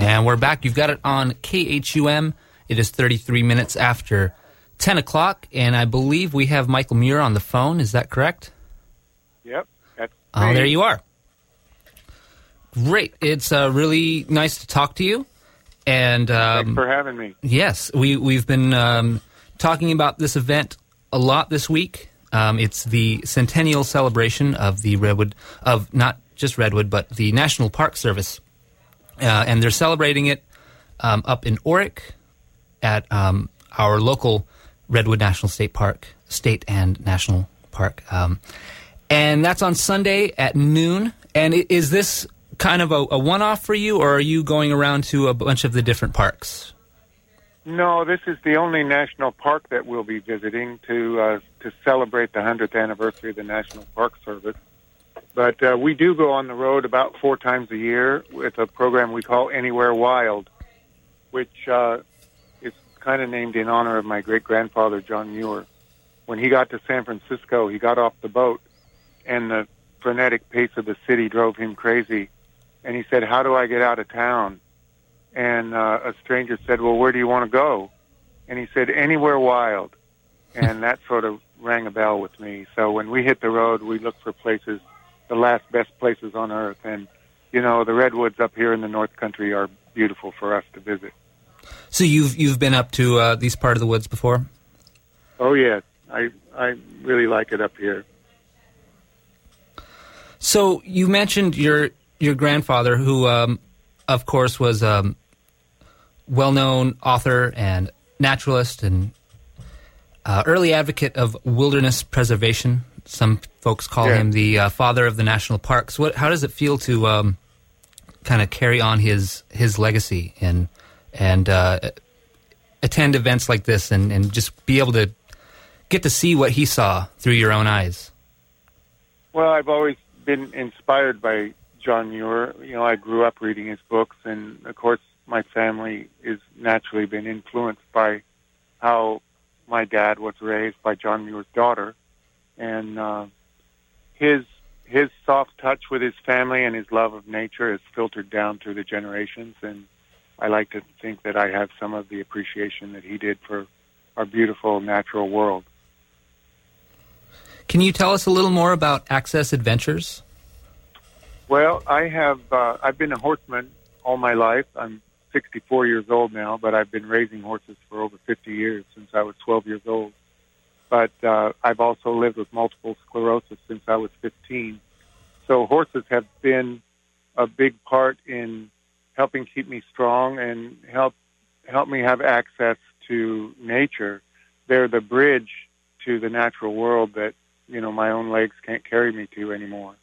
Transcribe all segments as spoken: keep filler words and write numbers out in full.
And we're back. You've got it on K H U M. It is thirty-three minutes after ten o'clock, and I believe we have Michael Muir on the phone. Is that correct? Yep. That's oh, me. There you are. Great. It's uh, really nice to talk to you. And um, Thanks for having me. Yes, we, we've been um, talking about this event a lot this week. Um, it's the centennial celebration of the Redwood, of not just Redwood, but the National Park Service. Uh, and they're celebrating it um, up in Orick at um, our local Redwood National State Park, State and National Park. Um, and that's on Sunday at noon. And is this kind of a, a one-off for you, or are you going around to a bunch of the different parks? No, this is the only national park that we'll be visiting to uh, to celebrate the hundredth anniversary of the National Park Service. But uh, we do go on the road about four times a year with a program we call Anywhere Wild, which uh, is kind of named in honor of my great-grandfather, John Muir. When he got to San Francisco, he got off the boat, and the frenetic pace of the city drove him crazy. And he said, how do I get out of town? And uh, a stranger said, well, where do you want to go? And he said, anywhere wild. And that sort of rang a bell with me. So when we hit the road, we look for places, the last best places on earth. And, you know, the redwoods up here in the North Country are beautiful for us to visit. So you've you've been up to uh, these part of the woods before? Oh, yes. I, I really like it up here. So you mentioned your your grandfather, who, um, of course, was a um, well-known author and naturalist and uh, early advocate of wilderness preservation. Some folks call yeah. him the uh, father of the national parks. What? How does it feel to um, kind of carry on his his legacy and and uh, attend events like this and, and just be able to get to see what he saw through your own eyes? Well, I've always been inspired by John Muir. You know, I grew up reading his books, and of course my family has naturally been influenced by how my dad was raised by John Muir's daughter, and uh, his his soft touch with his family and his love of nature has filtered down through the generations, and I like to think that I have some of the appreciation that he did for our beautiful natural world. Can you tell us a little more about Access Adventures? Well, I have, uh, I've been a horseman all my life. I'm sixty-four years old now, but I've been raising horses for over fifty years, since I was twelve years old. But uh, I've also lived with multiple sclerosis since I was fifteen. So horses have been a big part in helping keep me strong and help help me have access to nature. They're the bridge to the natural world that, you know, my own legs can't carry me to anymore.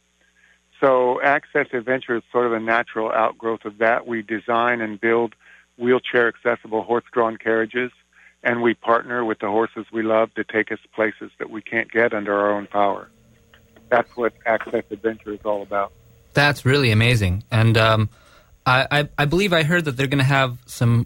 So Access Adventure is sort of a natural outgrowth of that. We design and build wheelchair-accessible horse-drawn carriages, and we partner with the horses we love to take us places that we can't get under our own power. That's what Access Adventure is all about. That's really amazing. And um, I, I, I believe I heard that they're going to have some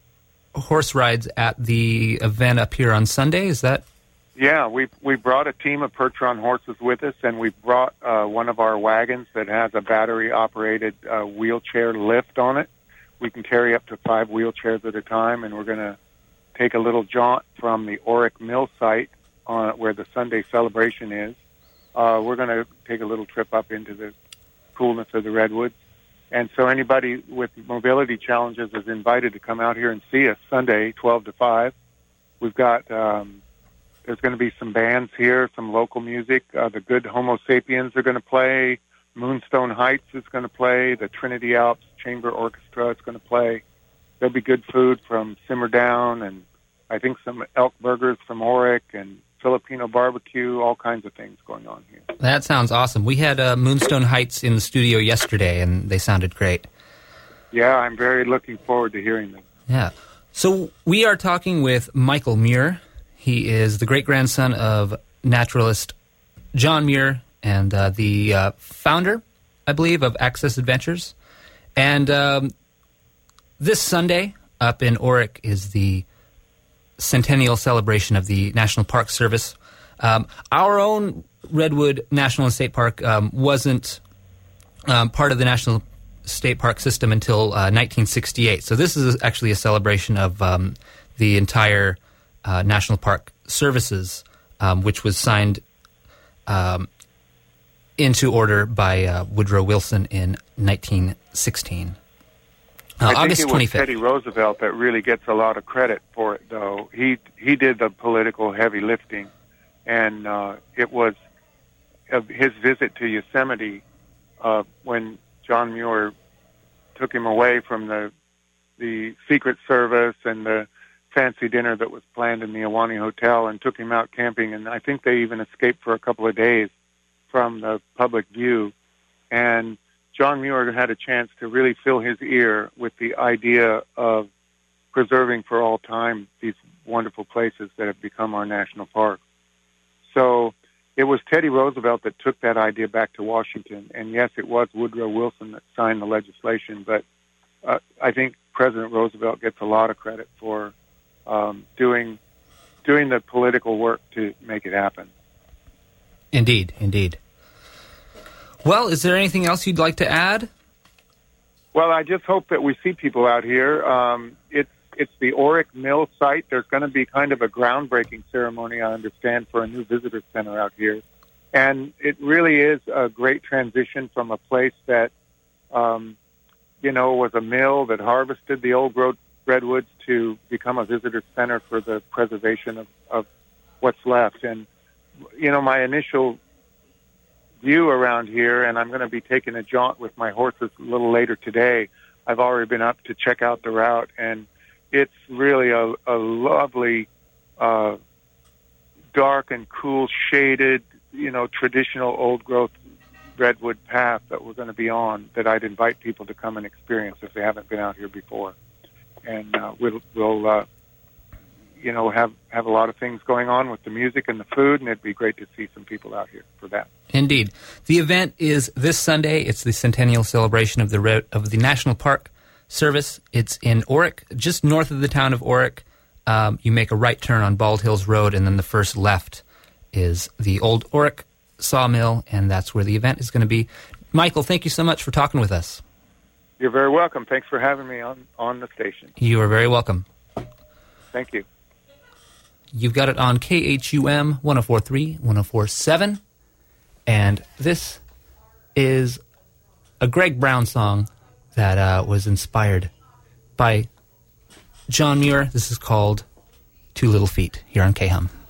horse rides at the event up here on Sunday. Is that... Yeah, we we brought a team of Percheron horses with us, and we brought uh, one of our wagons that has a battery-operated uh, wheelchair lift on it. We can carry up to five wheelchairs at a time, and we're going to take a little jaunt from the Orick Mill site uh, where the Sunday celebration is. Uh, we're going to take a little trip up into the coolness of the redwoods. And so anybody with mobility challenges is invited to come out here and see us Sunday, twelve to five. We've got... Um, There's going to be some bands here, some local music. Uh, the Good Homo Sapiens are going to play. Moonstone Heights is going to play. The Trinity Alps Chamber Orchestra is going to play. There'll be good food from Simmer Down, and I think some elk burgers from Orick, and Filipino barbecue, all kinds of things going on here. That sounds awesome. We had uh, Moonstone Heights in the studio yesterday, and they sounded great. Yeah, I'm very looking forward to hearing them. Yeah. So we are talking with Michael Muir. He is the great-grandson of naturalist John Muir and uh, the uh, founder, I believe, of Access Adventures. And um, this Sunday up in Orick is the centennial celebration of the National Park Service. Um, our own Redwood National and State Park um, wasn't um, part of the National state park system until uh, nineteen sixty-eight. So this is actually a celebration of um, the entire uh, National Park Services, um, which was signed um, into order by uh, Woodrow Wilson in nineteen sixteen. Uh, I think August it was twenty-fifth. Teddy Roosevelt that really gets a lot of credit for it, though. He he did the political heavy lifting, and uh, it was uh, his visit to Yosemite uh, when John Muir took him away from the the Secret Service and the fancy dinner that was planned in the Ahwahnee Hotel, and took him out camping. And I think they even escaped for a couple of days from the public view. And John Muir had a chance to really fill his ear with the idea of preserving for all time these wonderful places that have become our national park. So it was Teddy Roosevelt that took that idea back to Washington. And yes, it was Woodrow Wilson that signed the legislation, but uh, I think President Roosevelt gets a lot of credit for um, doing doing the political work to make it happen. Indeed, indeed. Well, is there anything else you'd like to add? Well, I just hope that we see people out here. Um, it's it's the Orick Mill site. There's going to be kind of a groundbreaking ceremony, I understand, for a new visitor center out here. And it really is a great transition from a place that, um, you know, was a mill that harvested the old growth redwoods to become a visitor center for the preservation of, of what's left. And, you know, my initial view around here, and I'm going to be taking a jaunt with my horses a little later today. I've already been up to check out the route, and it's really a, a lovely, uh, dark and cool, shaded, you know, traditional old-growth redwood path that we're going to be on that I'd invite people to come and experience if they haven't been out here before. And uh, we'll, we'll uh, you know, have, have a lot of things going on with the music and the food, and it'd be great to see some people out here for that. Indeed. The event is this Sunday. It's the centennial celebration of the Re- of the National Park Service. It's in Orick, just north of the town of Orick. Um, you make a right turn on Bald Hills Road, and then the first left is the old Orick sawmill, and that's where the event is going to be. Michael, thank you so much for talking with us. You're very welcome. Thanks for having me on, on the station. You are very welcome. Thank you. You've got it on K H U M one oh four point three, one oh four point seven. And this is a Greg Brown song that uh, was inspired by John Muir. This is called Two Little Feet here on K H U M.